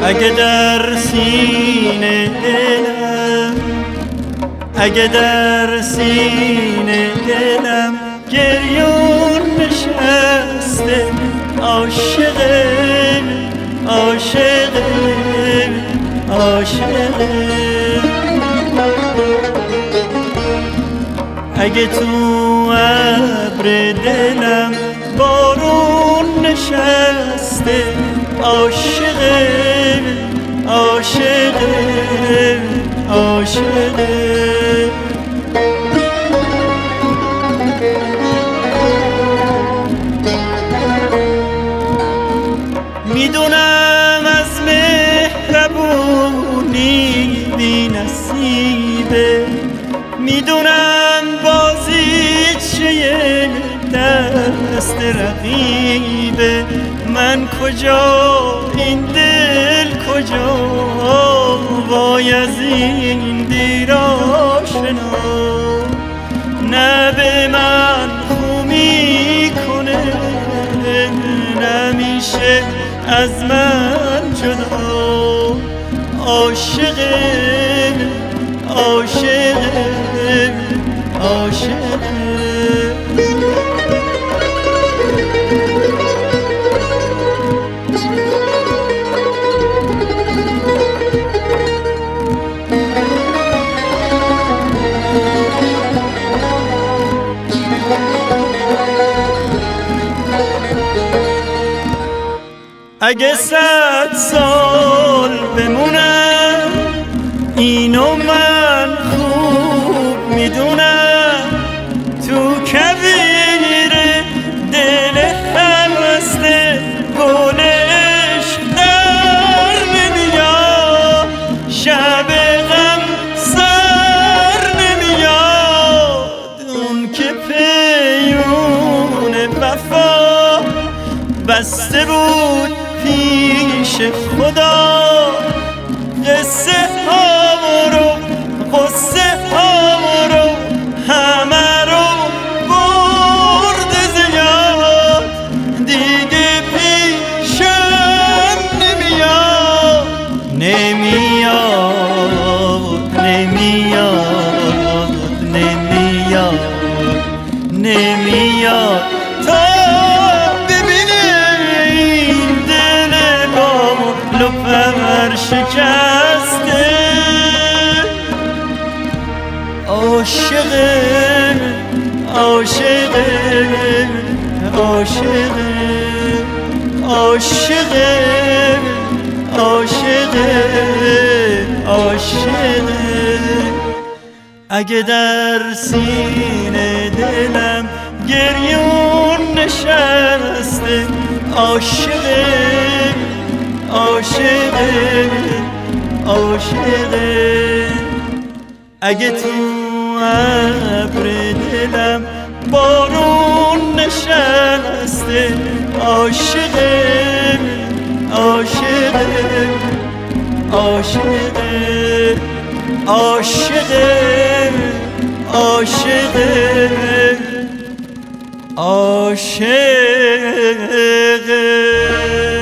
اگه در سینه دلم، اگه در سینه دلم گریون نشسته، عاشقه عاشقه عاشقه. اگه تو ابر دلم بارون نشسته، عاشقه عاشقه عاشقه. میدونم از مهربونی بی نصیبه، میدونم بازیچه دست رقیبه. من کجا این دل کجا، وای از این دیر آشنا. نه به من خو میکنه، نمیشه از من جدا. عاشقه عاشقه عاشقه. اگه 100 سال بمونم اینو من خوب میدونم، تو کویر دل هم هسته گل عشق در نمیاد، شب غم سر نمیاد. اون که پیون وفا بسته بود پیش خدا، قصه ها رو قصه ها رو همه رو برد زیاد. دیگه پیشم نمیاد نمیاد نمیاد نمیاد نمیاد. تا پر شکسته، عاشقه عاشقه عاشقه عاشقه عاشقه عاشقه. اگه در سینه دلم گریون نشسته، عاشقه عاشقه عاشقه. اگه تو ابر دلم بارون نشسته، عاشقه عاشقه عاشقه عاشقه عاشقه عاشقه.